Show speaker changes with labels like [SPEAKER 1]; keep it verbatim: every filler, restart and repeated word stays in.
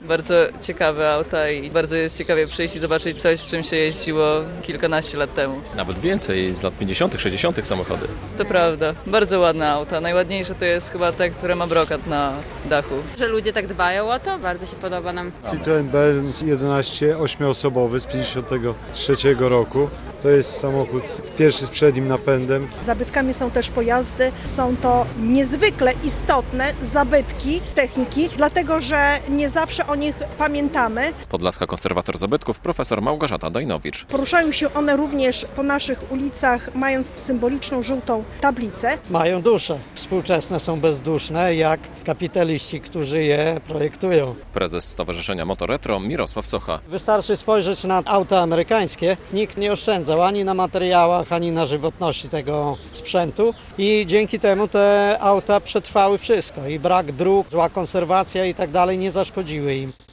[SPEAKER 1] bardzo ciekawe auta i bardzo jest ciekawie przyjść i zobaczyć coś, czym się jeździło kilkanaście lat temu.
[SPEAKER 2] Nawet więcej, z lat pięćdziesiątych, sześćdziesiątych samochody.
[SPEAKER 1] To prawda, bardzo ładne auta. Najładniejsze to jest chyba te, które ma brokat na dachu.
[SPEAKER 3] Że ludzie tak dbają o to, bardzo się podoba nam.
[SPEAKER 4] Citroen B jedenaście ośmioosobowy z pięćdziesiątego trzeciego roku. To jest samochód pierwszy z przednim napędem.
[SPEAKER 5] Zabytkami są też pojazdy. Są to niezwykle istotne zabytki techniki, dlatego że nie zawsze o nich pamiętamy.
[SPEAKER 2] Podlaska konserwator zabytków profesor Małgorzata Dajnowicz.
[SPEAKER 5] Poruszają się one również po naszych ulicach, mając symboliczną żółtą tablicę.
[SPEAKER 6] Mają duszę. Współczesne są bezduszne, jak kapitaliści, którzy je projektują.
[SPEAKER 2] Prezes Stowarzyszenia Motoretro Mirosław Socha.
[SPEAKER 6] Wystarczy spojrzeć na auta amerykańskie. Nikt nie oszczędzał ani na materiałach, ani na żywotności tego sprzętu i dzięki temu te auta przetrwały wszystko i brak dróg, zła konserwacja i tak dalej nie zaszkodziły im.